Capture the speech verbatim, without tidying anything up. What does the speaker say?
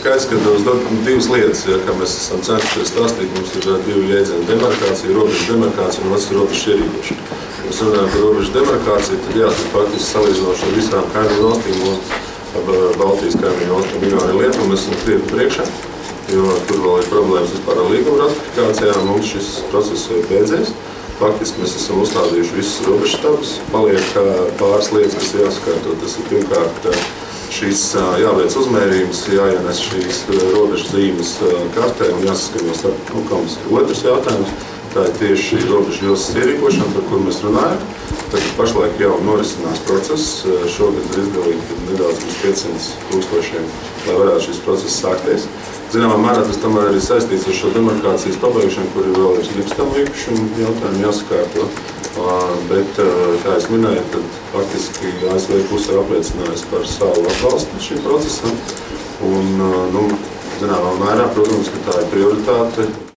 skaidrs, ka uzdod divas lietas, ja, kā mēs esam centušies stāstīt. Mums ir divi jēdzieni - demarkācija, robežu demarkācija un otrs ir robežu ierīkošana. Mēs runājam par robežu demarkāciju, tad jāsaka faktiski salīdzinoši ar visām kaimiņu valstīm, mūsu Baltijas kaimiņu valstīm, Igauniju, Lietuvu, mēs esam krietni priekšā, jo tur vēl ir problēmas vispār ar līguma ratifikācijām. Mums šis process ir beidzies. Faktiski mēs esam uzstādījuši visus robežštabus. Paliek pāris lietas, kas jāsakārto. Tas ir pirmkārt šīs jāveic uzmērījums, jāienes šīs robežu zīmes kartē un jāsaskaņo starp nokams. Otrs jautājums. Tā ir tieši šī robežu jostas ierīkošana, par kur mēs runājam. Tad pašlaik jau norisinās process. Šogad ir izdalīti nedaudz pirms piecsimt tūkstošiem, lai varētu šis process sākties. Zināmā mērā tas tomēr arī saistīts ar šo demarkācijas pabeigšanu, kur ir vēl ir slipstamu īpašumu jautājumi jāsakārto. Bet, kā es minēju, tad faktiski A S V puse ir apliecinājusi par savu atbalstu šim procesam. Un, nu, zināmā mērā, protams, ka tā ir prioritāte.